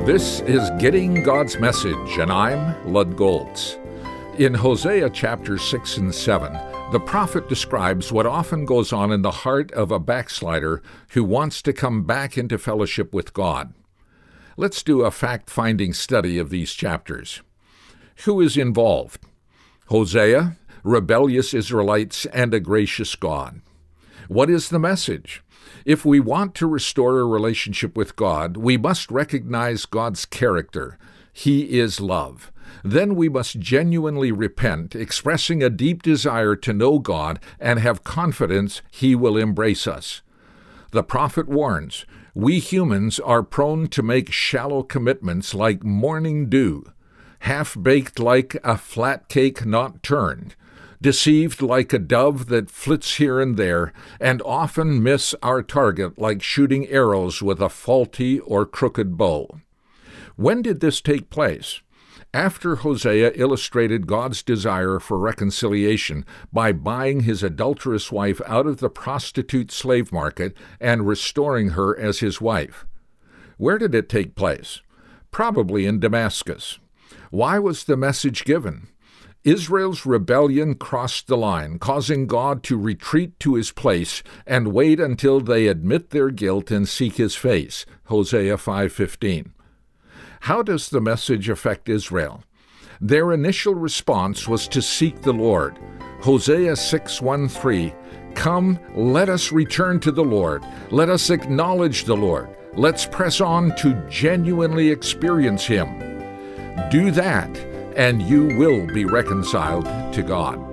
This is Getting God's Message, and I'm Lud Goltz. In Hosea chapters 6 and 7, the prophet describes what often goes on in the heart of a backslider who wants to come back into fellowship with God. Let's do a fact-finding study of these chapters. Who is involved? Hosea, rebellious Israelites, and a gracious God. What is the message? If we want to restore a relationship with God, we must recognize God's character. He is love. Then we must genuinely repent, expressing a deep desire to know God and have confidence He will embrace us. The prophet warns, we humans are prone to make shallow commitments like morning dew, half-baked like a flat cake not turned, deceived like a dove that flits here and there, and often miss our target like shooting arrows with a faulty or crooked bow. When did this take place? After Hosea illustrated God's desire for reconciliation by buying his adulterous wife out of the prostitute slave market and restoring her as his wife. Where did it take place? Probably in Damascus. Why was the message given? Israel's rebellion crossed the line, causing God to retreat to his place and wait until they admit their guilt and seek his face. Hosea 5:15. How does the message affect Israel? Their initial response was to seek the Lord. Hosea 6:1-3, "Come, let us return to the Lord. Let us acknowledge the Lord. Let's press on to genuinely experience Him." Do that, and you will be reconciled to God.